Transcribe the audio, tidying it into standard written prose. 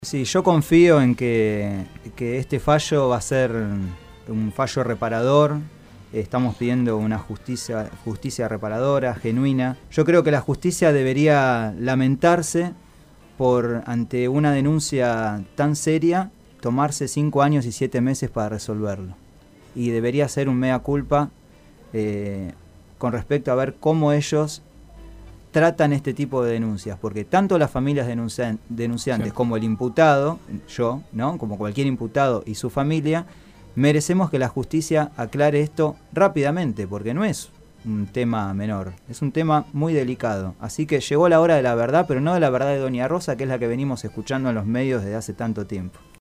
Sí, yo confío en que este fallo va a ser un fallo reparador. Estamos pidiendo una justicia reparadora, genuina. Yo creo que la justicia debería lamentarse por, ante una denuncia tan seria, tomarse 5 años y 7 meses para resolverlo. Y debería ser un mea culpa con respecto a ver cómo ellos tratan este tipo de denuncias, porque tanto las familias denunciantes sí, como el imputado, yo, ¿no? Como cualquier imputado y su familia, merecemos que la justicia aclare esto rápidamente, porque no es un tema menor, es un tema muy delicado. Así que llegó la hora de la verdad, pero no de la verdad de Doña Rosa, que es la que venimos escuchando en los medios desde hace tanto tiempo.